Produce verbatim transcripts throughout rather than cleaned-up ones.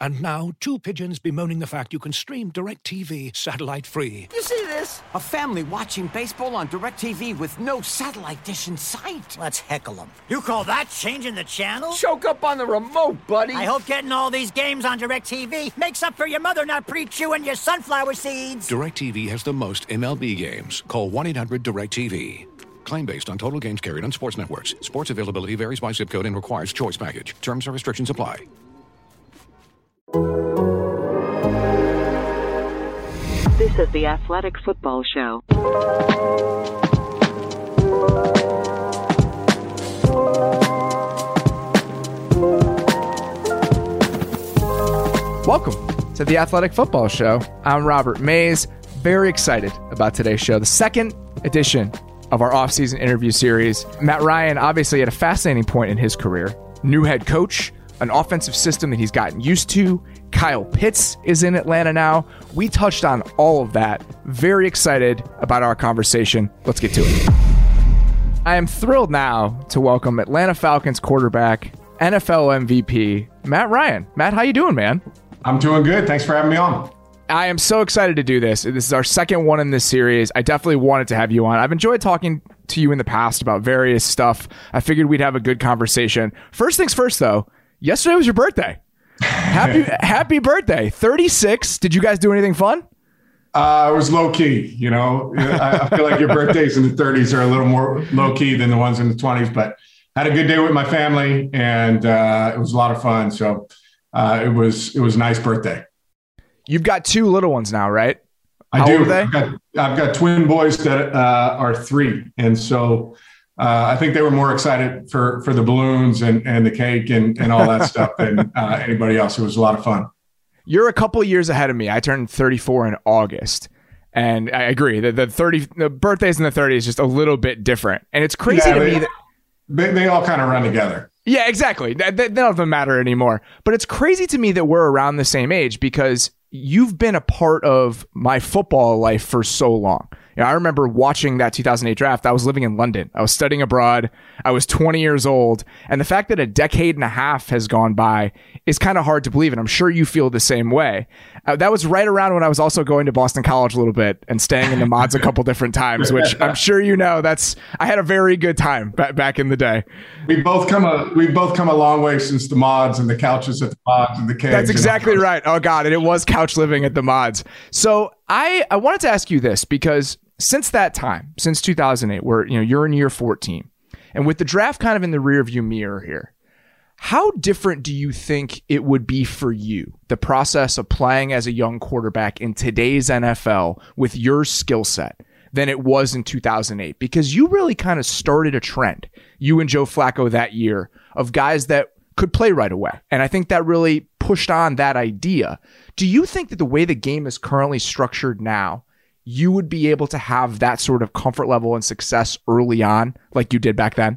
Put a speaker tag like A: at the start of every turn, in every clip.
A: And now, two pigeons bemoaning the fact you can stream DirecTV satellite-free.
B: You see this? A family watching baseball on DirecTV with no satellite dish in sight.
C: Let's heckle them. You call that changing the channel?
B: Choke up on the remote, buddy.
C: I hope getting all these games on DirecTV makes up for your mother not pre-chewing your sunflower seeds.
A: DirecTV has the most M L B games. Call one eight hundred direct T V. Claim based on total games carried on sports networks. Sports availability varies by zip code and requires choice package. Terms and restrictions apply.
D: This is the Athletic Football Show.
E: Welcome to the Athletic Football Show. I'm Robert Mays. Very excited about today's show, the second edition of our offseason interview series. Matt Ryan obviously at a fascinating point in his career. New head coach, an offensive system that he's gotten used to. Kyle Pitts is in Atlanta now. We touched on all of that. Very excited about our conversation. Let's get to it. I am thrilled now to welcome Atlanta Falcons quarterback, N F L M V P, Matt Ryan. Matt, how you doing, man?
F: I'm doing good. Thanks for having me on.
E: I am so excited to do this. This is our second one in this series. I definitely wanted to have you on. I've enjoyed talking to you in the past about various stuff. I figured we'd have a good conversation. First things first, though. Yesterday was your birthday. Happy happy birthday. thirty-six. Did you guys do anything fun?
F: Uh, it was low key. You know, I, I feel like your birthdays in the thirties are a little more low key than the ones in the twenties, but had a good day with my family and uh, it was a lot of fun. So uh, it was, it was a nice birthday.
E: You've got two little ones now, right?
F: I
E: How
F: do.
E: old are they?
F: I've got, I've got twin boys that uh, are three. And so uh, I think they were more excited for, for the balloons and, and the cake and, and all that stuff than uh, anybody else. It was a lot of fun.
E: You're a couple years ahead of me. I turned thirty-four in August. And I agree that the thirty the birthdays in the thirties is just a little bit different. And it's crazy
F: yeah,
E: to
F: they,
E: me that
F: they, they all kind of run together.
E: Yeah, exactly. That, that none of them matter anymore. But it's crazy to me that we're around the same age because you've been a part of my football life for so long. You know, I remember watching that two thousand eight draft. I was living in London. I was studying abroad. I was twenty years old. And the fact that a decade and a half has gone by is kind of hard to believe. And I'm sure you feel the same way. Uh, that was right around when I was also going to Boston College a little bit and staying in the mods a couple different times, which I'm sure you know. That's I had a very good time back back in the day.
F: We both come a we both come a long way since the mods and the couches at the mods and the kids.
E: That's exactly right. Oh God, and it was couch living at the mods. So I I wanted to ask you this because since that time, since two thousand eight, where you know you're in year fourteen, and with the draft kind of in the rearview mirror here, how different do you think it would be for you, the process of playing as a young quarterback in today's N F L with your skill set than it was in two thousand eight? Because you really kind of started a trend, you and Joe Flacco that year, of guys that could play right away. And I think that really pushed on that idea. Do you think that the way the game is currently structured now, you would be able to have that sort of comfort level and success early on like you did back then?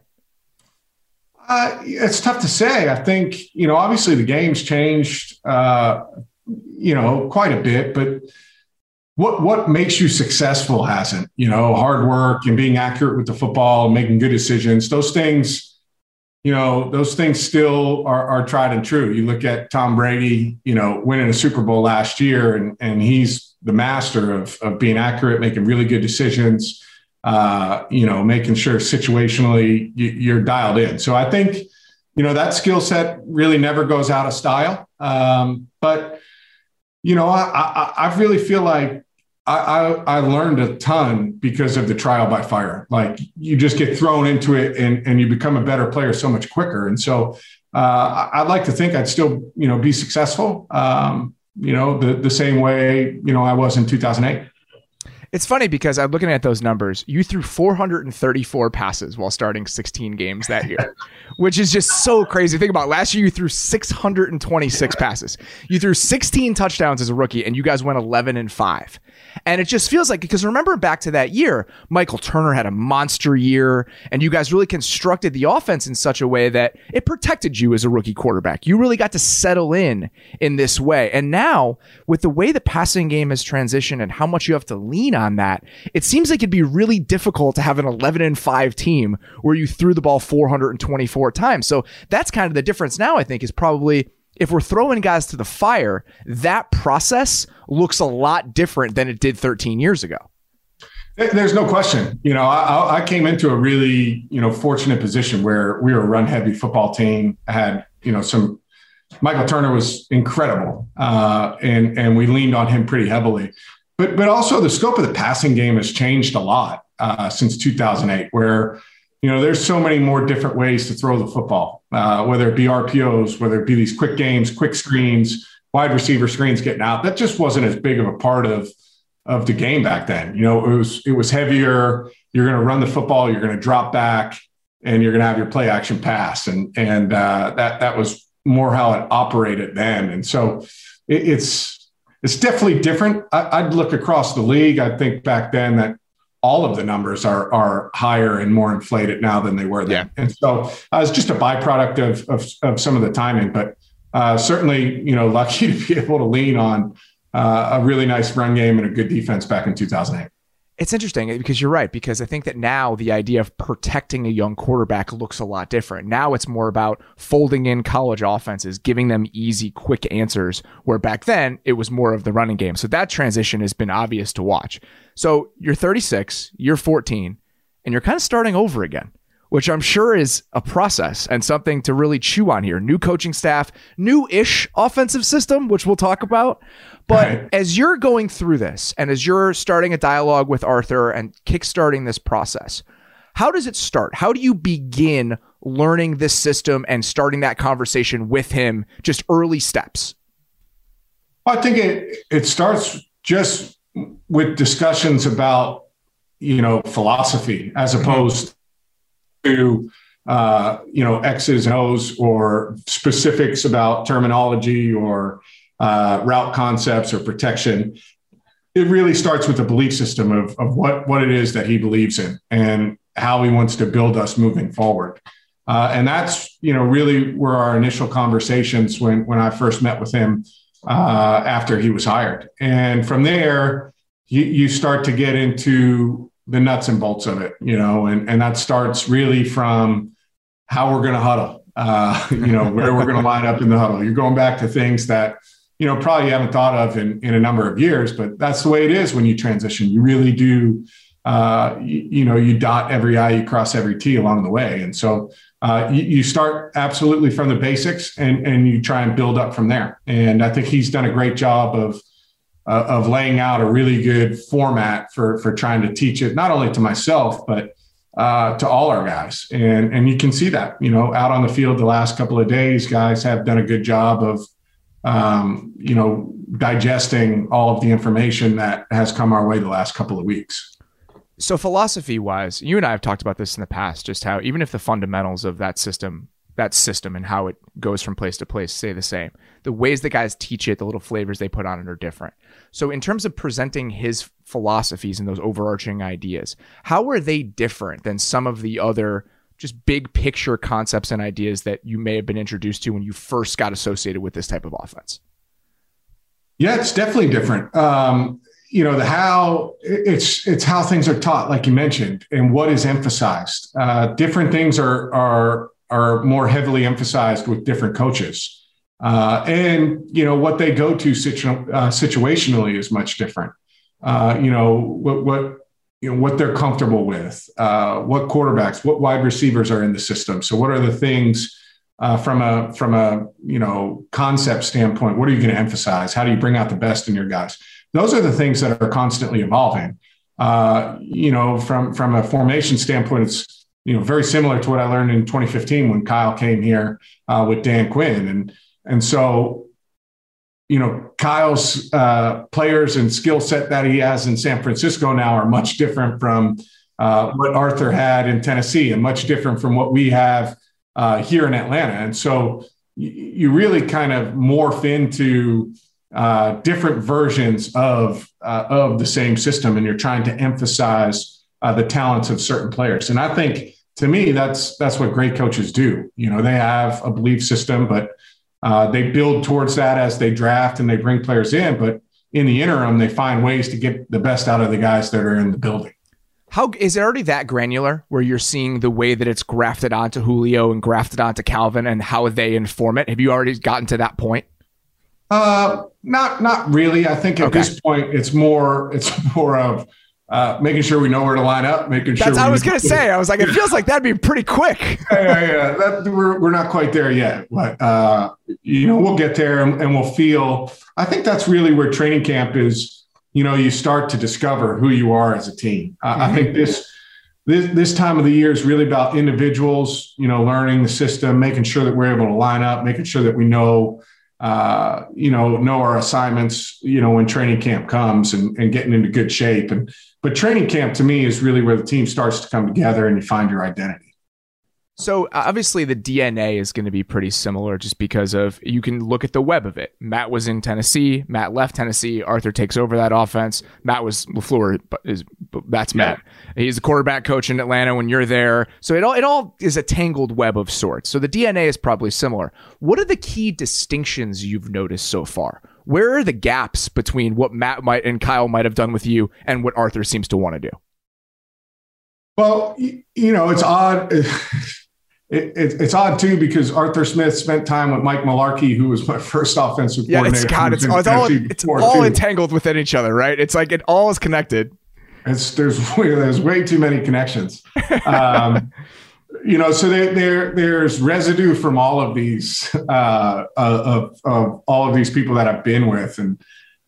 F: Uh, it's tough to say. I think, you know, obviously the game's changed, uh, you know, quite a bit, but what, what makes you successful hasn't, you know, hard work and being accurate with the football, making good decisions, those things, you know, those things still are, are tried and true. You look at Tom Brady, you know, winning a Super Bowl last year, and, and he's the master of, of being accurate, making really good decisions, uh, you know, making sure situationally you, you're dialed in. So I think, you know, that skill set really never goes out of style. Um, but, you know, I, I, I really feel like I, I, I learned a ton because of the trial by fire. Like you just get thrown into it and, and you become a better player so much quicker. And so uh, I'd like to think I'd still, you know, be successful. Um, you know, the, the same way, you know, I was in two thousand eight.
E: It's funny because I'm looking at those numbers. You threw four hundred thirty-four passes while starting sixteen games that year, which is just so crazy. Think about it. Last year, you threw six hundred twenty-six passes. You threw sixteen touchdowns as a rookie, and you guys went eleven and five. And it just feels like, because remember back to that year, Michael Turner had a monster year, and you guys really constructed the offense in such a way that it protected you as a rookie quarterback. You really got to settle in in this way. And now, with the way the passing game has transitioned and how much you have to lean on that, it seems like it'd be really difficult to have an eleven and five team where you threw the ball four hundred twenty-four times. So that's kind of the difference now, I think, is probably if we're throwing guys to the fire, that process looks a lot different than it did thirteen years ago.
F: There's no question. You know, I, I came into a really, you know, fortunate position where we were a run-heavy football team. I had, you know, some Michael Turner was incredible, uh, and and we leaned on him pretty heavily. But but also the scope of the passing game has changed a lot uh, since two thousand eight, where, you know, there's so many more different ways to throw the football, uh, whether it be R P Os, whether it be these quick games, quick screens, wide receiver screens getting out. That just wasn't as big of a part of of the game back then. You know, it was it was heavier. You're going to run the football, you're going to drop back, and you're going to have your play action pass, and and uh, that that was more how it operated then. And so it, it's it's definitely different. I, I'd look across the league. I think back then that all of the numbers are are higher and more inflated now than they were then. Yeah. And so uh, it's just a byproduct of, of of some of the timing, but uh, certainly, you know, lucky to be able to lean on Uh, a really nice run game and a good defense back in two thousand eight.
E: It's interesting because you're right, because I think that now the idea of protecting a young quarterback looks a lot different. Now it's more about folding in college offenses, giving them easy, quick answers, where back then it was more of the running game. So that transition has been obvious to watch. So you're thirty-six, you're fourteen, and you're kind of starting over again, which I'm sure is a process and something to really chew on here. New coaching staff, new-ish offensive system, which we'll talk about. But right. As you're going through this and as you're starting a dialogue with Arthur and kickstarting this process, how does it start? How do you begin learning this system and starting that conversation with him, just early steps?
F: Well, I think it it starts just with discussions about, you know, philosophy as opposed to, uh, you know, X's and O's or specifics about terminology or uh, route concepts or protection. It really starts with the belief system of, of what, what it is that he believes in and how he wants to build us moving forward. Uh, and that's, you know, really where our initial conversations when, when I first met with him uh, after he was hired. And from there, you, you start to get into the nuts and bolts of it, you know, and, and that starts really from how we're going to huddle, uh, you know, where we're going to line up in the huddle. You're going back to things that, you know, probably you haven't thought of in, in a number of years, but that's the way it is when you transition. You really do, uh, you, you know, you dot every I, you cross every T along the way. And so uh, you, you start absolutely from the basics and, and you try and build up from there. And I think he's done a great job of, uh, of laying out a really good format for, for trying to teach it, not only to myself, but uh, to all our guys. And, and you can see that, you know, out on the field the last couple of days, guys have done a good job of, um, you know, digesting all of the information that has come our way the last couple of weeks.
E: So philosophy wise, you and I have talked about this in the past, just how even if the fundamentals of that system, that system and how it goes from place to place stay the same, the ways that guys teach it, the little flavors they put on it are different. So in terms of presenting his philosophies and those overarching ideas, how are they different than some of the other just big picture concepts and ideas that you may have been introduced to when you first got associated with this type of offense?
F: Yeah, it's definitely different. Um, you know, the how it's, it's how things are taught, like you mentioned, and what is emphasized. Uh, different things are, are, are more heavily emphasized with different coaches. Uh, and, you know, what they go to situ- uh, situationally is much different. Uh, you know, what, what, you know, what they're comfortable with, uh, what quarterbacks, what wide receivers are in the system. So what are the things uh, from a, from a, you know, concept standpoint, what are you going to emphasize? How do you bring out the best in your guys? Those are the things that are constantly evolving. Uh, you know, from, from a formation standpoint, it's, you know, very similar to what I learned in twenty fifteen when Kyle came here uh, with Dan Quinn. And, and so, you know, Kyle's uh, players and skill set that he has in San Francisco now are much different from uh, what Arthur had in Tennessee and much different from what we have uh, here in Atlanta. And so you, you really kind of morph into uh, different versions of, uh, of the same system, and you're trying to emphasize uh, the talents of certain players. And I think, to me, that's, that's what great coaches do. You know, they have a belief system, but Uh, they build towards that as they draft and they bring players in, but in the interim, they find ways to get the best out of the guys that are in the building.
E: How is it already that granular where you're seeing the way that it's grafted onto Julio and grafted onto Calvin and how they inform it? Have you already gotten to that point?
F: Uh, not not really. I think at okay. this point it's more it's more of uh, making sure we know where to line up, making sure.
E: That's what I was gonna say. I was like, it feels like that'd be pretty quick.
F: yeah, yeah, yeah. That, we're we're not quite there yet, but uh, you know we'll get there and, and we'll feel. I think that's really where training camp is. You know, you start to discover who you are as a team. Uh, mm-hmm. I think this, this this time of the year is really about individuals, you know, learning the system, making sure that we're able to line up, making sure that we know, uh, you know, know our assignments, you know, when training camp comes and, and getting into good shape. And but training camp to me is really where the team starts to come together and you find your identity.
E: So obviously the D N A is going to be pretty similar just because of you can look at the web of it. Matt was in Tennessee. Matt left Tennessee. Arthur takes over that offense. Matt was LaFleur, but is that's yeah. Matt. He's the quarterback coach in Atlanta when you're there. So it all it all is a tangled web of sorts. So the D N A is probably similar. What are the key distinctions you've noticed so far? Where are the gaps between what Matt might and Kyle might have done with you and what Arthur seems to want to do?
F: Well, you know, it's odd. It, it, it's odd, too, because Arthur Smith spent time with Mike Mularkey, who was my first offensive
E: yeah,
F: coordinator.
E: It's, God, it's, it's all, it's all entangled within each other, right? It's like it all is connected.
F: It's There's, there's way too many connections. Um, you know, so there, there there's residue from all of these, uh, of, of all of these people that I've been with. And,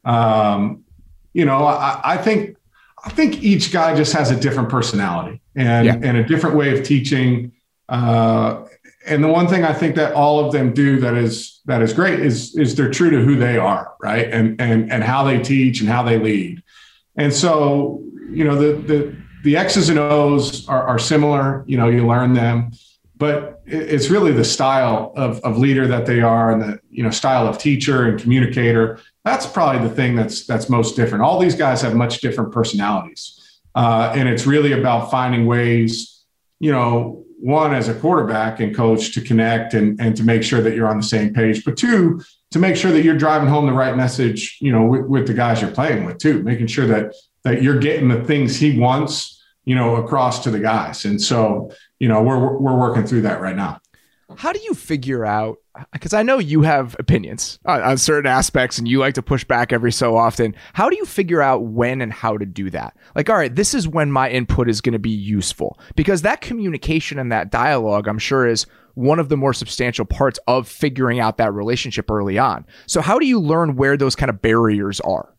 F: um, you know, I, I think I think each guy just has a different personality and, yeah. and a different way of teaching. Uh, and the one thing I think that all of them do that is that is great is is they're true to who they are, right? And and and how they teach and how they lead. And so, you know, the the the X's and O's are, are similar. You know, you learn them, but it's really the style of of leader that they are, and the you know style of teacher and communicator. That's probably the thing that's that's most different. All these guys have much different personalities, uh, and it's really about finding ways, you know. One, as a quarterback and coach, to connect and, and to make sure that you're on the same page, but two, to make sure that you're driving home the right message, you know, with, with the guys you're playing with too, making sure that, that you're getting the things he wants, you know, across to the guys. And so, you know, we're, we're working through that right now.
E: How do you figure out, because I know you have opinions on, on certain aspects and you like to push back every so often. How do you figure out when and how to do that? Like, all right, this is when my input is going to be useful, because that communication and that dialogue, I'm sure, is one of the more substantial parts of figuring out that relationship early on. So how do you learn where those kind of barriers are?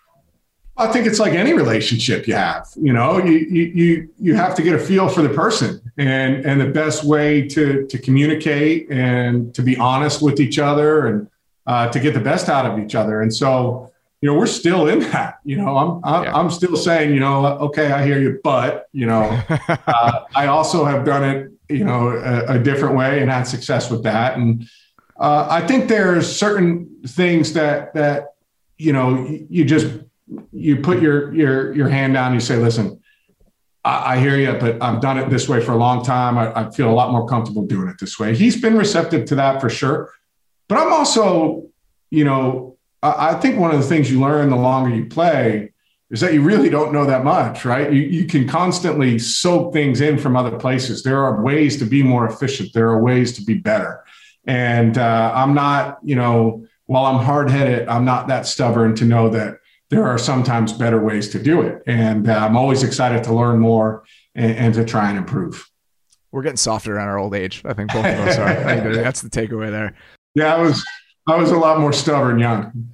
F: I think it's like any relationship you have, you know, you, you, you, you have to get a feel for the person, and, and the best way to, to communicate and to be honest with each other and uh, to get the best out of each other. And so, you know, we're still in that, you know, I'm, I'm, yeah. I'm still saying, you know, okay, I hear you, but, you know, uh, I also have done it, you know, a, a different way and had success with that. And uh, I think there's certain things that, that, you know, you just, you put your, your, your hand down and you say, listen, I, I hear you, but I've done it this way for a long time. I, I feel a lot more comfortable doing it this way. He's been receptive to that for sure. But I'm also, you know, I, I think one of the things you learn the longer you play is that you really don't know that much, right? You, you can constantly soak things in from other places. There are ways to be more efficient. There are ways to be better. And uh, I'm not, you know, while I'm hard-headed, I'm not that stubborn to know that there are sometimes better ways to do it. And uh, I'm always excited to learn more and, and to try and improve.
E: We're getting softer in our old age. I think both of us are. I think that's the takeaway there.
F: Yeah, I was, I was a lot more stubborn young.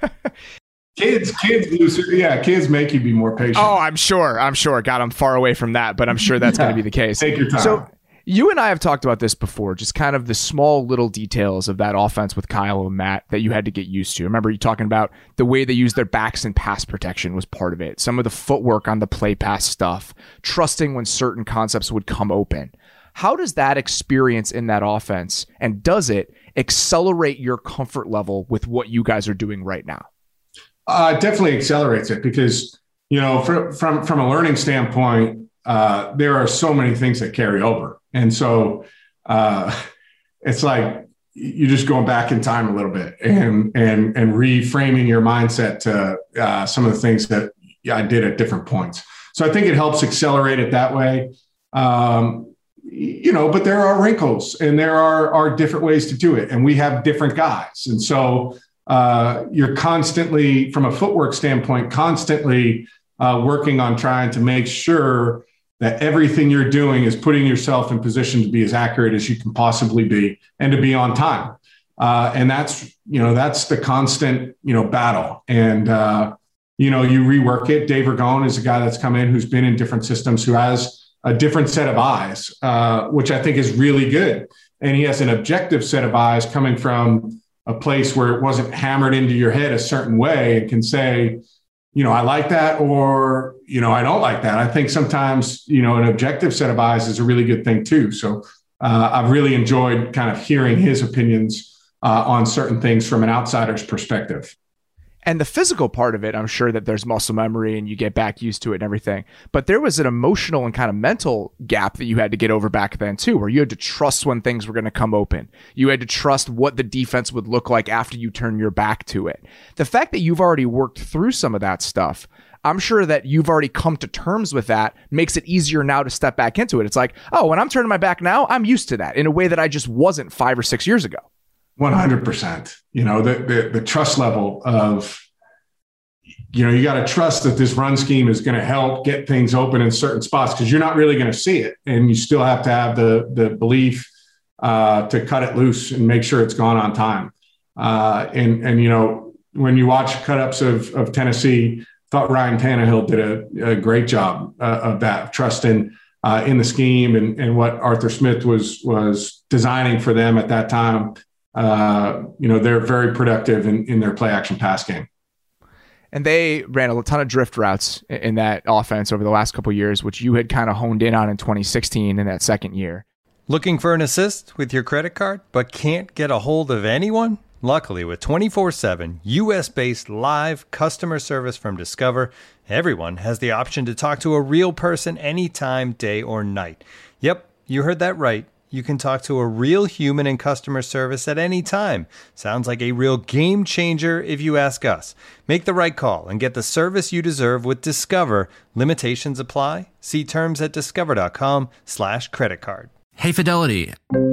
F: kids, kids, yeah, kids make you be more patient.
E: Oh, I'm sure. I'm sure. God, I'm far away from that, but I'm sure that's yeah. going to be the case.
F: Take your time.
E: So, you and I have talked about this before, just kind of the small little details of that offense with Kyle and Matt that you had to get used to. Remember you talking about the way they use their backs in pass protection was part of it. Some of the footwork on the play pass stuff, trusting when certain concepts would come open. How does that experience in that offense, and does it accelerate your comfort level with what you guys are doing right now?
F: Uh, it definitely accelerates it because, you know, for, from, from a learning standpoint, uh, there are so many things that carry over. And so uh, it's like you're just going back in time a little bit and and and reframing your mindset to uh, some of the things that I did at different points. so I think it helps accelerate it that way. Um, you know, but there are wrinkles and there are, are different ways to do it. And we have different guys. And so uh, you're constantly, from a footwork standpoint, constantly uh, working on trying to make sure that everything you're doing is putting yourself in position to be as accurate as you can possibly be and to be on time. Uh, and that's, you know, that's the constant, you know, battle. And, uh, you know, you rework it. Dave Ragone is a guy that's come in who's been in different systems, who has a different set of eyes, uh, which I think is really good. And he has an objective set of eyes coming from a place where it wasn't hammered into your head a certain way and can say, you know, I like that, or, you know, I don't like that. I think sometimes, you know, an objective set of eyes is a really good thing too. So uh, I've really enjoyed kind of hearing his opinions uh, on certain things from an outsider's perspective.
E: And the physical part of it, I'm sure that there's muscle memory and you get back used to it and everything. But there was an emotional and kind of mental gap that you had to get over back then too, where you had to trust when things were going to come open. You had to trust what the defense would look like after you turn your back to it. The fact that you've already worked through some of that stuff, I'm sure that you've already come to terms with that, makes it easier now to step back into it. It's like, oh, when I'm turning my back now, I'm used to that in a way that I just wasn't five or six years ago.
F: one hundred percent. You know, the, the, the trust level of, you know, you got to trust that this run scheme is going to help get things open in certain spots, because you're not really going to see it. And you still have to have the, the belief uh, to cut it loose and make sure it's gone on time. Uh, and, and, you know, when you watch cut-ups of, of Tennessee, thought Ryan Tannehill did a, a great job uh, of that, trusting uh, in the scheme and, and what Arthur Smith was, was designing for them at that time. Uh, you know, they're very productive in, in their play action pass game.
E: And they ran a ton of drift routes in that offense over the last couple of years, which you had kind of honed in on in twenty sixteen in that second year.
G: Looking for an assist with your credit card, but can't get a hold of anyone? Luckily, with twenty-four seven U S-based live customer service from Discover, everyone has the option to talk to a real person anytime, day or night. Yep, you heard that right. You can talk to a real human in customer service at any time. Sounds like a real game changer if you ask us. Make the right call and get the service you deserve with Discover. Limitations apply. See terms at discover.com slash credit card.
H: Hey, Fidelity.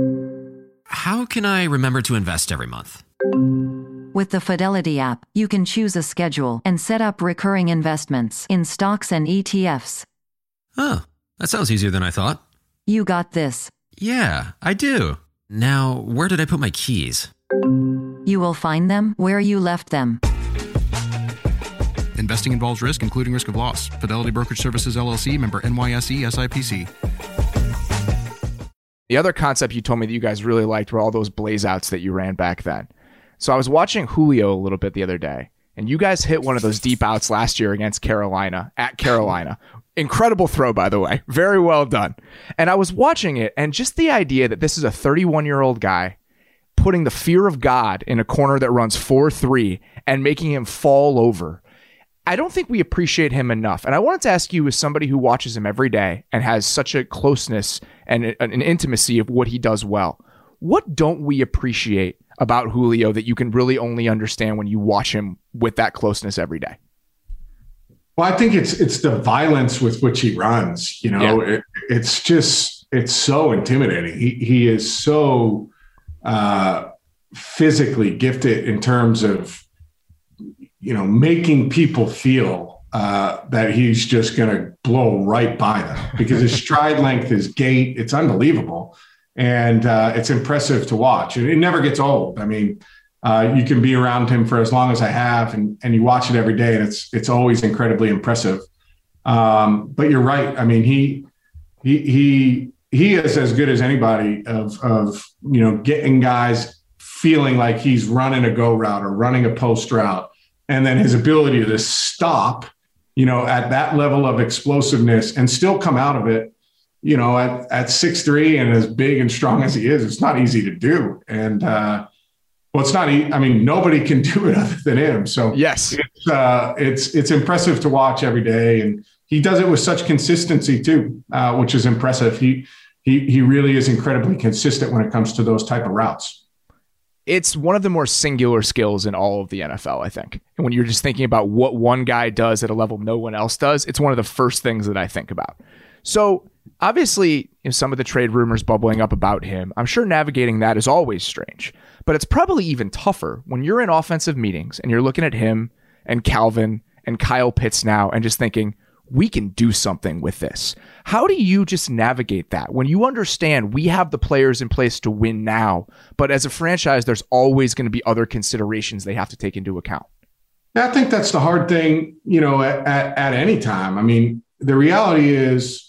H: How can I remember to invest every month?
I: With the Fidelity app, you can choose a schedule and set up recurring investments in stocks and E T Fs.
H: Oh, that sounds easier than I thought.
I: You got this.
H: Yeah, I do. Now, where did I put my keys?
I: You will find them where you left them.
A: Investing involves risk, including risk of loss. Fidelity Brokerage Services, L L C, member N Y S E, S I P C.
E: The other concept you told me that you guys really liked were all those blaze outs that you ran back then. So I was watching Julio a little bit the other day, and you guys hit one of those deep outs last year against Carolina, at Carolina. Incredible throw, by the way. Very well done. And I was watching it, and just the idea that this is a thirty-one-year-old guy putting the fear of God in a corner that runs four three and making him fall over. I don't think we appreciate him enough. And I wanted to ask you, as somebody who watches him every day and has such a closeness and an intimacy of what he does well, what don't we appreciate about Julio that you can really only understand when you watch him with that closeness every day?
F: Well, I think it's it's the violence with which he runs. You know, yeah. it, it's just it's so intimidating. He he is so uh, physically gifted in terms of, you know, making people feel uh, that he's just going to blow right by them, because his stride length, his gait, it's unbelievable, and uh, it's impressive to watch. And it never gets old. I mean. Uh, you can be around him for as long as I have, and, and you watch it every day, and it's it's always incredibly impressive. Um, but you're right. I mean, he he he he is as good as anybody of of you know getting guys feeling like he's running a go route or running a post route, and then his ability to stop, you know, at that level of explosiveness and still come out of it, you know, at at six three and as big and strong as he is, it's not easy to do. And uh, Well, it's not. I mean, nobody can do it other than him. So
E: yes,
F: it's uh, it's it's impressive to watch every day, and he does it with such consistency too, uh, which is impressive. He he he really is incredibly consistent when it comes to those type of routes.
E: it's one of the more singular skills in all of the N F L, I think. And when you're just thinking about what one guy does at a level no one else does, it's one of the first things that I think about. So obviously, you know, some of the trade rumors bubbling up about him, I'm sure navigating that is always strange, but it's probably even tougher when you're in offensive meetings and you're looking at him and Calvin and Kyle Pitts now and just thinking, we can do something with this. How do you just navigate that when you understand we have the players in place to win now, but as a franchise, there's always going to be other considerations they have to take into account?
F: I think that's the hard thing, you know, at, at, at any time. I mean, the reality is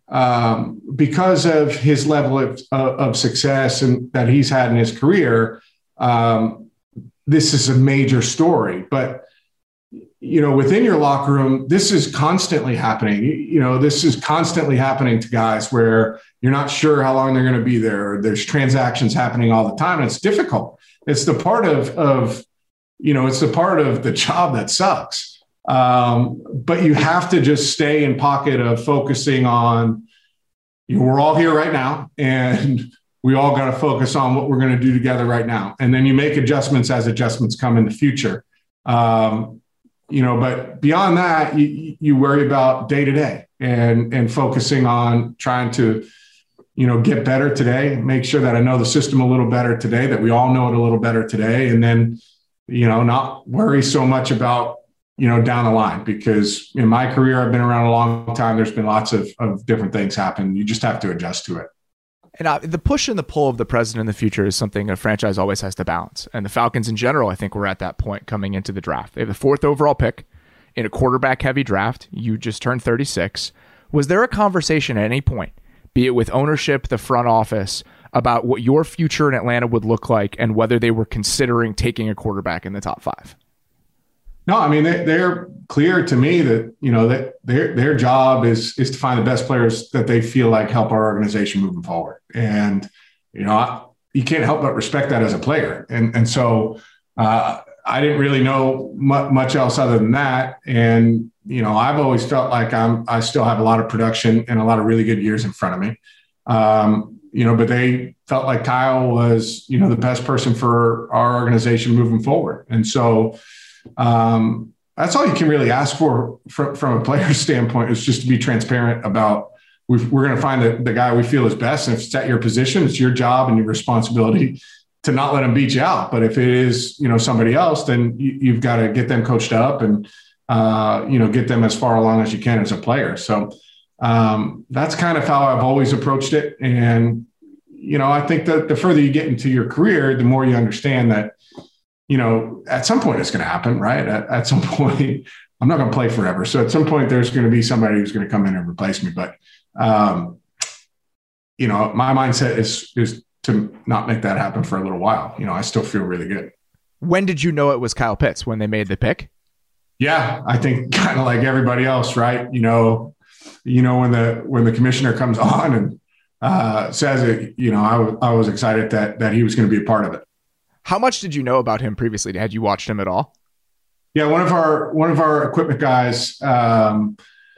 F: um, because of his level of, of success and that he's had in his career, um, this is a major story. But you know, within your locker room, this is constantly happening. You know, this is constantly happening to guys where you're not sure how long they're going to be there. There's transactions happening all the time. And it's difficult. It's the part of, of, you know, it's the part of the job that sucks. Um, but you have to just stay in pocket of focusing on, you know, we're all here right now and we all got to focus on what we're going to do together right now. And then you make adjustments as adjustments come in the future. Um, You know, but beyond that, you, you worry about day to day and and focusing on trying to, you know, get better today, make sure that I know the system a little better today, that we all know it a little better today. And then, you know, not worry so much about, you know, down the line, because in my career, I've been around a long time. There's been lots of, of different things happen. You just have to adjust to it.
E: And uh, the push and the pull of the president in the future is something a franchise always has to balance. And the Falcons in general, I think we're at that point coming into the draft. They have the fourth overall pick in a quarterback-heavy draft. You just turned thirty-six. Was there a conversation at any point, be it with ownership, the front office, about what your future in Atlanta would look like and whether they were considering taking a quarterback in the top five?
F: No, I mean, they, they're clear to me that, you know, that their their job is is to find the best players that they feel like help our organization moving forward. And, you know, I, you can't help but respect that as a player. And, and so uh, I didn't really know mu- much else other than that. And, you know, I've always felt like I'm, I still have a lot of production and a lot of really good years in front of me. Um, you know, but they felt like Kyle was, you know, the best person for our organization moving forward. And so, Um, that's all you can really ask for from, from a player's standpoint, is just to be transparent about we've, we're going to find the, the guy we feel is best. And if it's at your position, it's your job and your responsibility to not let him beat you out. But if it is, you know, somebody else, then you, you've got to get them coached up and, uh, you know, get them as far along as you can as a player. So um, that's kind of how I've always approached it. And, you know, I think that the further you get into your career, the more you understand that, you know, at some point it's going to happen, right? At, at some point, I'm not going to play forever. So at some point there's going to be somebody who's going to come in and replace me. But, um, you know, my mindset is, is to not make that happen for a little while. You know, I still feel really good.
E: When did you know it was Kyle Pitts? When they made the pick?
F: Yeah, I think kind of like everybody else, right? You know, you know, when the, when the commissioner comes on and uh, says it, you know, I, w- I was excited that, that he was going to be a part of it.
E: How much did you know about him previously? Had you watched him at all?
F: Yeah, one of our one of our equipment guys um,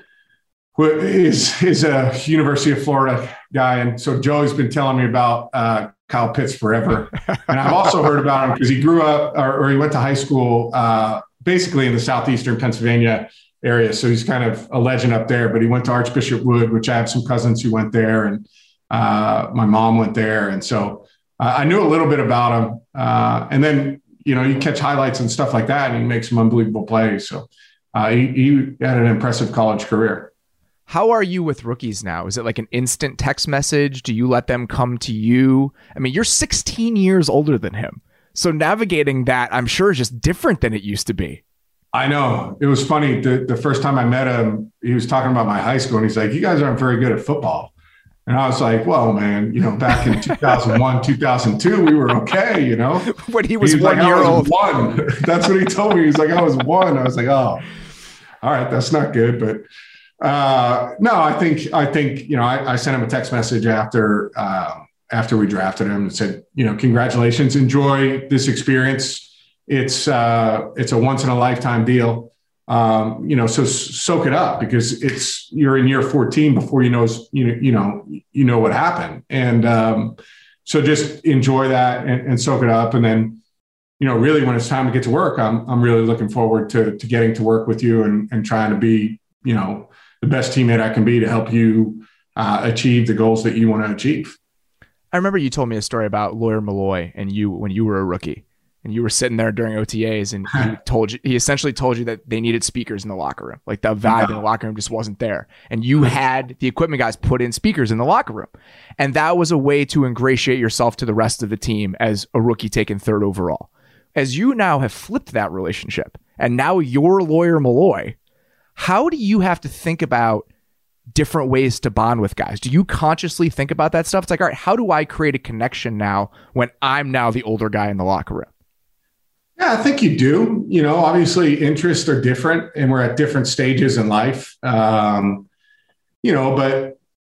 F: is is a University of Florida guy, and so Joey's been telling me about uh, Kyle Pitts forever. And I've also heard about him because he grew up or, or he went to high school uh, basically in the southeastern Pennsylvania area, so he's kind of a legend up there. But he went to Archbishop Wood, which I have some cousins who went there, and uh, my mom went there, and so. Uh, I knew a little bit about him. Uh, and then, you know, you catch highlights and stuff like that, and he makes some unbelievable plays. So uh, he, he had an impressive college career.
E: How are you with rookies now? Is it like an instant text message? Do you let them come to you? I mean, you're sixteen years older than him. So navigating that, I'm sure, is just different than it used to be.
F: I know. It was funny. The, the first time I met him, he was talking about my high school, and he's like, you guys aren't very good at football. And I was like, well, man, you know, back in two thousand one, two thousand two, we were okay, you know.
E: When he was,
F: he was
E: one
F: like,
E: year
F: I was
E: old.
F: One. That's what he told me. He's like, I was one. I was like, oh, all right, that's not good. But uh, no, I think, I think, you know, I, I sent him a text message after, uh, after we drafted him and said, you know, congratulations, enjoy this experience. It's, uh, it's a once in a lifetime deal. Um, you know, so soak it up, because it's, you're in year fourteen before you know, you know, you know, you know what happened. And, um, so just enjoy that and, and soak it up. And then, you know, really when it's time to get to work, I'm, I'm really looking forward to, to getting to work with you and, and trying to be, you know, the best teammate I can be to help you uh, achieve the goals that you want to achieve.
E: I remember you told me a story about Lawyer Malloy and you when you were a rookie. And you were sitting there during O T As and he told you, he essentially told you that they needed speakers in the locker room. Like the vibe in the locker room just wasn't there. And you had the equipment guys put in speakers in the locker room. And that was a way to ingratiate yourself to the rest of the team as a rookie taken third overall. As you now have flipped that relationship and now you're Lawyer Malloy, how do you have to think about different ways to bond with guys? Do you consciously think about that stuff? It's like, all right, how do I create a connection now when I'm now the older guy in the locker room?
F: Yeah, I think you do. You know, obviously interests are different and we're at different stages in life. Um, you know, but,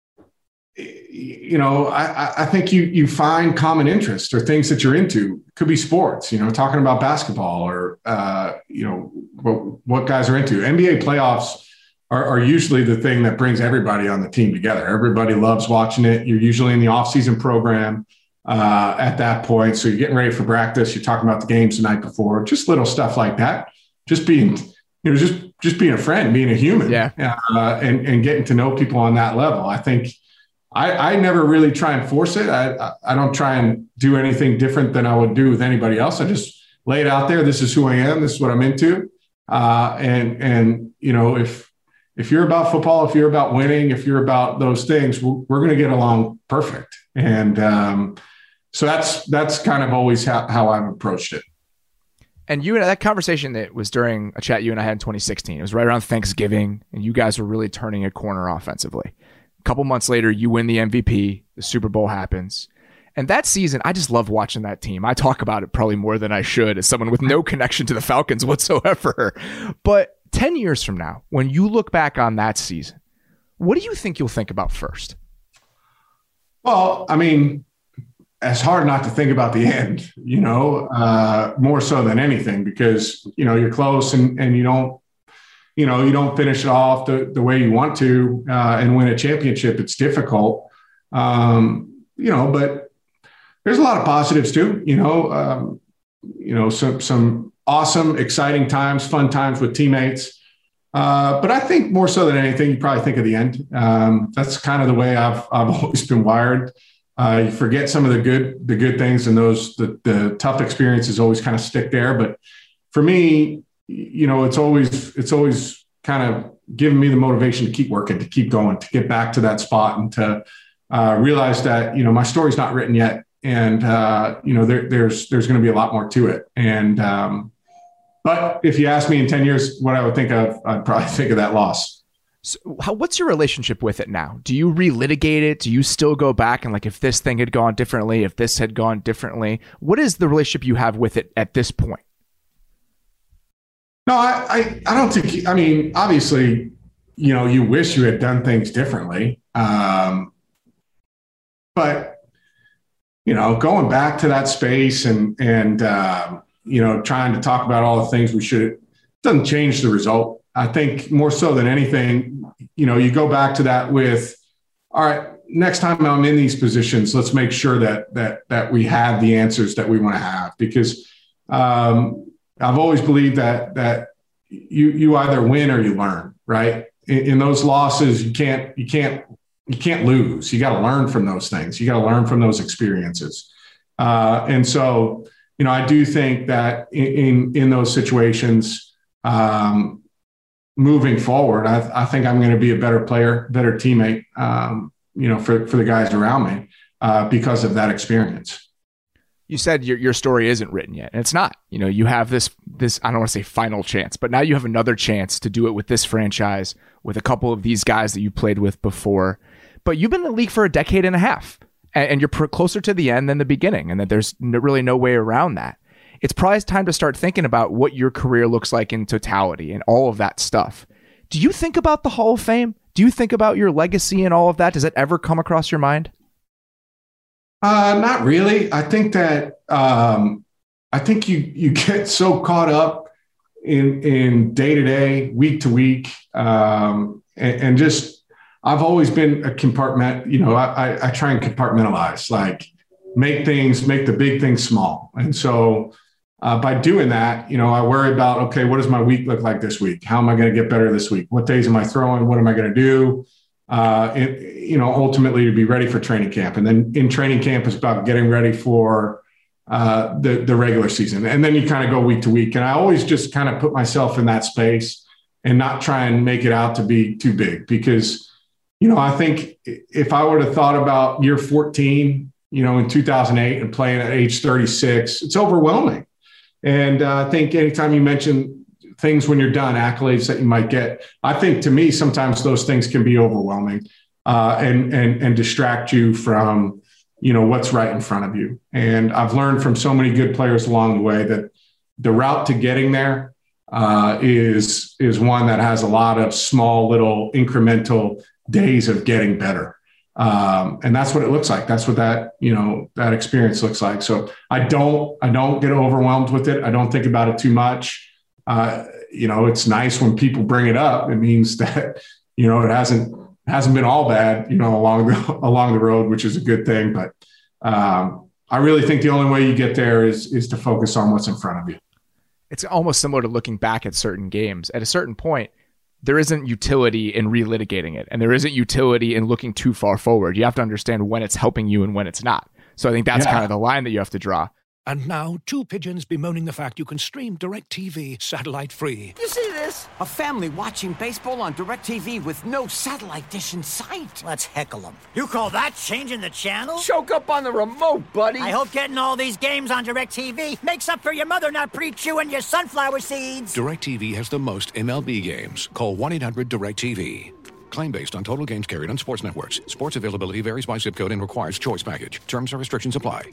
F: you know, I, I think you you find common interests or things that you're into. It could be sports, you know, talking about basketball or, uh, you know, what, what guys are into. N B A playoffs are, are usually the thing that brings everybody on the team together. Everybody loves watching it. You're usually in the off-season program. Uh, at that point. So you're getting ready for practice. You're talking about the games the night before, just little stuff like that. Just being, you know, just, just being a friend, being a human,
E: yeah.
F: uh, and, and getting to know people on that level. I think I, I never really try and force it. I, I don't try and do anything different than I would do with anybody else. I just lay it out there. This is who I am. This is what I'm into. Uh, and, and, you know, if, if you're about football, if you're about winning, if you're about those things, we're, we're going to get along perfect. And, um, So that's that's kind of always how, how I've approached it.
E: And you and that conversation that was during a chat you and I had in twenty sixteen. It was right around Thanksgiving, and you guys were really turning a corner offensively. A couple months later, you win the M V P. The Super Bowl happens. And that season, I just love watching that team. I talk about it probably more than I should as someone with no connection to the Falcons whatsoever. But ten years from now, when you look back on that season, what do you think you'll think about first?
F: Well, I mean, it's hard not to think about the end, you know, uh, more so than anything, because, you know, you're close and, and you don't, you know, you don't finish it off the, the way you want to uh, and win a championship. It's difficult, um, you know, but there's a lot of positives too, you know, um, you know, some, some awesome, exciting times, fun times with teammates. Uh, but I think more so than anything, you probably think of the end. Um, that's kind of the way I've, I've always been wired. Uh, you forget some of the good, the good things, and those, the, the tough experiences always kind of stick there. But for me, you know, it's always, it's always kind of given me the motivation to keep working, to keep going, to get back to that spot, and to uh, realize that, you know, my story's not written yet. And, uh, you know, there, there's, there's going to be a lot more to it. And, um, but if you ask me in ten years what I would think of, I'd probably think of that loss.
E: So how, what's your relationship with it now? Do you relitigate it? Do you still go back and like, if this thing had gone differently, if this had gone differently, what is the relationship you have with it at this point?
F: No, I, I, I don't think, I mean, obviously, you know, you wish you had done things differently. Um, but, you know, going back to that space and, and, um, you know, trying to talk about all the things we should, doesn't change the result. I think more so than anything, you know, you go back to that with, all right, next time I'm in these positions, let's make sure that, that, that we have the answers that we want to have, because, um, I've always believed that, that you, you either win or you learn, right? In, in those losses, you can't, you can't, you can't lose. You got to learn from those things. You got to learn from those experiences. Uh, and so, you know, I do think that in, in, in those situations, um, moving forward, I, I think I'm going to be a better player, better teammate, um, you know, for, for the guys around me, uh, because of that experience.
E: You said your your story isn't written yet, and it's not. You know, you have this, this I don't want to say final chance, but now you have another chance to do it with this franchise, with a couple of these guys that you played with before. But you've been in the league for a decade and a half, and, and you're pr- closer to the end than the beginning, and that there's no, really no way around that. It's probably time to start thinking about what your career looks like in totality and all of that stuff. Do you think about the Hall of Fame? Do you think about your legacy and all of that? Does it ever come across your mind?
F: Uh, not really. I think that um, I think you you get so caught up in in day to day, week to week, um, and, and just I've always been a compartment. You know, I, I, I try and compartmentalize. Like, make things, make the big things small. And so uh, by doing that, you know, I worry about, okay, what does my week look like this week? How am I going to get better this week? What days am I throwing? What am I going to do? Uh, it, you know, ultimately to be ready for training camp. And then in training camp, it's about getting ready for uh, the, the regular season. And then you kind of go week to week. And I always just kind of put myself in that space and not try and make it out to be too big, because, you know, I think if I would have thought about year fourteen, you know, in two thousand eight and playing at age thirty-six, it's overwhelming. And uh, I think anytime you mention things when you're done, accolades that you might get, I think to me, sometimes those things can be overwhelming uh, and, and, and distract you from, you know, what's right in front of you. And I've learned from so many good players along the way that the route to getting there uh, is, is one that has a lot of small little incremental days of getting better. Um, and that's what it looks like. That's what that, you know, that experience looks like. So I don't, I don't get overwhelmed with it. I don't think about it too much. Uh, you know, it's nice when people bring it up. It means that, you know, it hasn't, hasn't been all bad, you know, along the, along the road, which is a good thing. But um, I really think the only way you get there is, is to focus on what's in front of you.
E: It's almost similar to looking back at certain games. At a certain point, there isn't utility in relitigating it, and there isn't utility in looking too far forward. You have to understand when it's helping you and when it's not. So I think that's yeah. kind of the line that you have to draw.
A: And now, two pigeons bemoaning the fact you can stream DirecTV satellite free.
B: You see this? A family watching baseball on DirecTV with no satellite dish in sight.
C: Let's heckle them. You call that changing the channel?
B: Choke up on the remote, buddy.
C: I hope getting all these games on DirecTV makes up for your mother not pre-chewing your sunflower seeds.
A: DirecTV has the most M L B games. Call one eight hundred direct T V. Claim based on total games carried on sports networks. Sports availability varies by zip code and requires choice package. Terms and restrictions apply.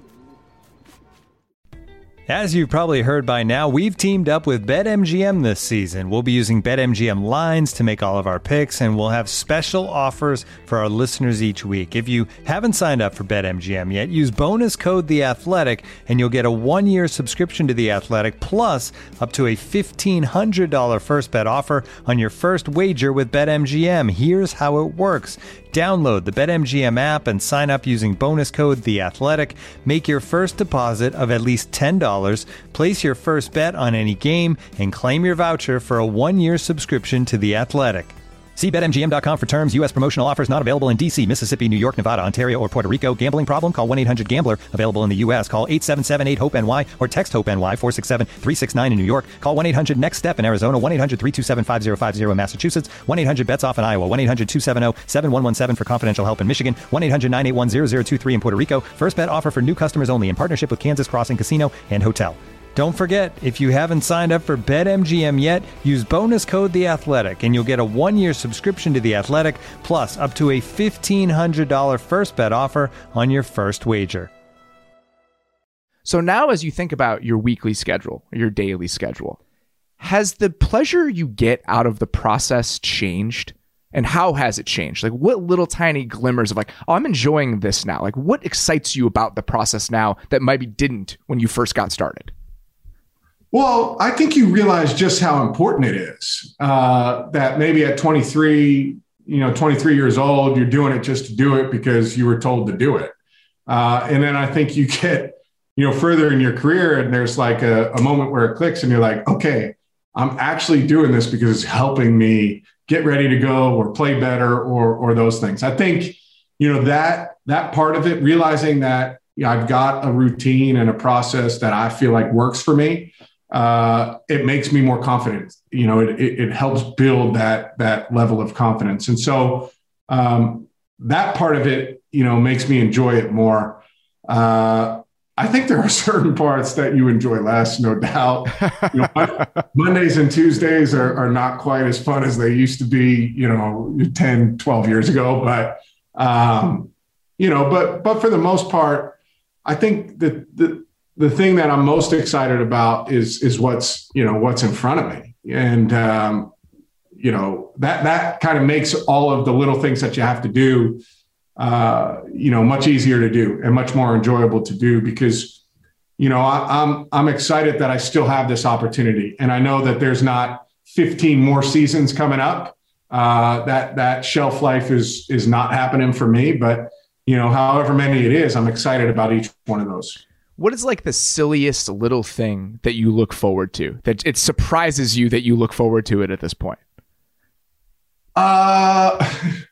G: As you've probably heard by now, we've teamed up with BetMGM this season. We'll be using BetMGM lines to make all of our picks, and we'll have special offers for our listeners each week. If you haven't signed up for BetMGM yet, use bonus code The Athletic, and you'll get a one-year subscription to The Athletic, plus up to a fifteen hundred dollars first bet offer on your first wager with BetMGM. Here's how it works. Download the BetMGM app and sign up using bonus code The Athletic. Make your first deposit of at least ten dollars, place your first bet on any game, and claim your voucher for a one-year subscription to The Athletic. See Bet M G M dot com for terms. U S promotional offers not available in D C, Mississippi, New York, Nevada, Ontario, or Puerto Rico. Gambling problem? Call one eight hundred gambler. Available in the U S. Call eight seven seven eight hope N Y or text HOPE-N Y four six seven three six nine in New York. Call one eight hundred next step in Arizona. one eight hundred three two seven five zero five zero in Massachusetts. one eight hundred bets off in Iowa. one eight hundred two seven zero seven one one seven for confidential help in Michigan. one eight hundred nine eight one zero zero two three in Puerto Rico. First bet offer for new customers only in partnership with Kansas Crossing Casino and Hotel. Don't forget, if you haven't signed up for BetMGM yet, use bonus code The Athletic, and you'll get a one-year subscription to The Athletic, plus up to a fifteen hundred dollars first bet offer on your first wager.
E: So now as you think about your weekly schedule, or your daily schedule, has the pleasure you get out of the process changed? And how has it changed? Like, what little tiny glimmers of like, oh, I'm enjoying this now. Like, what excites you about the process now that maybe didn't when you first got started?
F: Well, I think you realize just how important it is. Uh, that maybe at twenty-three, you know, twenty-three years old, you're doing it just to do it because you were told to do it. Uh, and then I think you get, you know, further in your career, and there's like a, a moment where it clicks, and you're like, okay, I'm actually doing this because it's helping me get ready to go or play better or or those things. I think, you know, that that part of it, realizing that you know, I've got a routine and a process that I feel like works for me. Uh, it makes me more confident. You know, it, it, it helps build that, that level of confidence. And so um, that part of it, you know, makes me enjoy it more. Uh, I think there are certain parts that you enjoy less, no doubt. You know, Mondays and Tuesdays are, are not quite as fun as they used to be, you know, ten, twelve years ago. But, um, you know, but, but for the most part, I think that the, the thing that I'm most excited about is, is what's, you know, what's in front of me. And, um, you know, that, that kind of makes all of the little things that you have to do, uh, you know, much easier to do and much more enjoyable to do because, you know, I, I'm, I'm excited that I still have this opportunity. And I know that there's not fifteen more seasons coming up. Uh, that, that shelf life is, is not happening for me, but you know, however many it is, I'm excited about each one of those.
E: What is like the silliest little thing that you look forward to, that it surprises you that you look forward to it at this point?
F: Uh,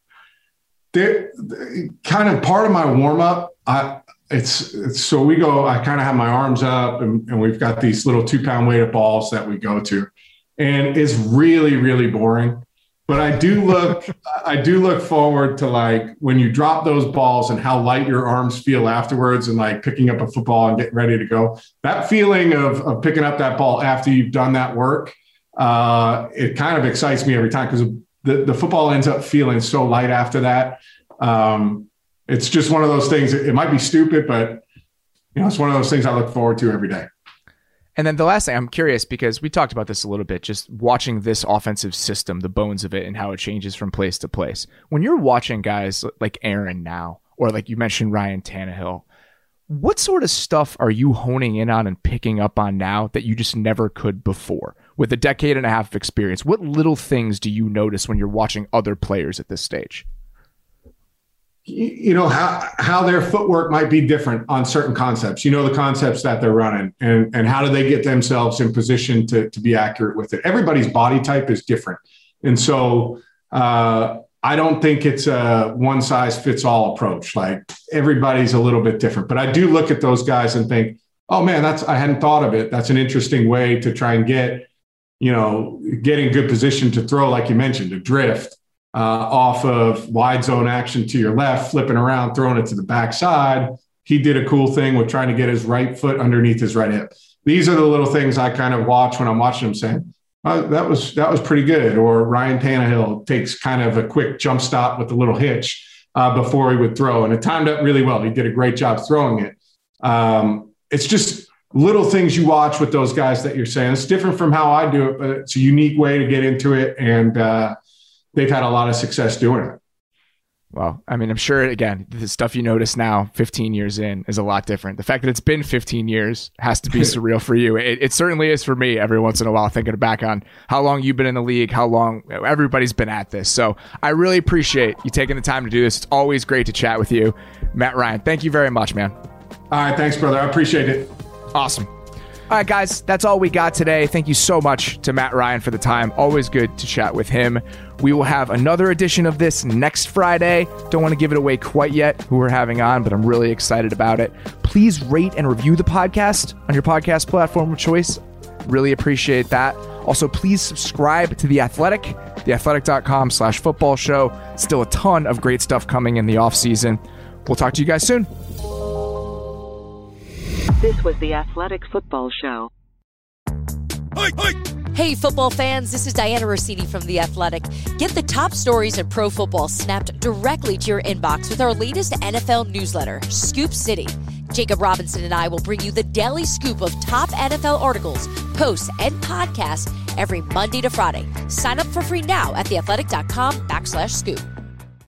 F: they're, they're kind of part of my warm up. I, it's, it's so we go, I kind of have my arms up and, and we've got these little two pound weighted balls that we go to, and it's really, really boring. But I do look, I do look forward to like when you drop those balls and how light your arms feel afterwards, and like picking up a football and getting ready to go. That feeling of, of picking up that ball after you've done that work, uh, it kind of excites me every time, because the, the football ends up feeling so light after that. Um, it's just one of those things. It, it might be stupid, but you know, it's one of those things I look forward to every day.
E: And then the last thing, I'm curious, because we talked about this a little bit, just watching this offensive system, the bones of it, and how it changes from place to place. When you're watching guys like Aaron now, or like you mentioned Ryan Tannehill, what sort of stuff are you honing in on and picking up on now that you just never could before? With a decade and a half of experience, what little things do you notice when you're watching other players at this stage?
F: You know, how how their footwork might be different on certain concepts, you know, the concepts that they're running, and, and how do they get themselves in position to, to be accurate with it? Everybody's body type is different. And so uh, I don't think it's a one size fits all approach. Like everybody's a little bit different, but I do look at those guys and think, oh man, that's, I hadn't thought of it. That's an interesting way to try and get, you know, get in good position to throw, like you mentioned, to drift. Uh, off of wide zone action to your left, flipping around, throwing it to the backside. He did a cool thing with trying to get his right foot underneath his right hip. These are the little things I kind of watch when I'm watching him, saying, oh, that was that was pretty good. Or Ryan Tannehill takes kind of a quick jump stop with a little hitch uh, before he would throw. And it timed up really well. He did a great job throwing it. Um, it's just little things you watch with those guys that you're saying. It's different from how I do it, but it's a unique way to get into it. And, uh, they've had a lot of success doing it.
E: Well, I mean, I'm sure, again, the stuff you notice now, fifteen years in, is a lot different. The fact that it's been fifteen years has to be surreal for you. It, it certainly is for me every once in a while, thinking back on how long you've been in the league, how long everybody's been at this. So I really appreciate you taking the time to do this. It's always great to chat with you. Matt Ryan, thank you very much, man.
F: All right, thanks, brother. I appreciate it.
E: Awesome. All right, guys, that's all we got today. Thank you so much to Matt Ryan for the time. Always good to chat with him. We will have another edition of this next Friday. Don't want to give it away quite yet who we're having on, but I'm really excited about it. Please rate and review the podcast on your podcast platform of choice. Really appreciate that. Also, please subscribe to The Athletic, theathletic.com slash football show. Still a ton of great stuff coming in the offseason. We'll talk to you guys soon.
D: This was the Athletic Football Show.
J: Hey, football fans, this is Diana Rossini from The Athletic. Get the top stories in pro football snapped directly to your inbox with our latest N F L newsletter, Scoop City. Jacob Robinson and I will bring you the daily scoop of top N F L articles, posts, and podcasts every Monday to Friday. Sign up for free now at theathletic.com backslash scoop.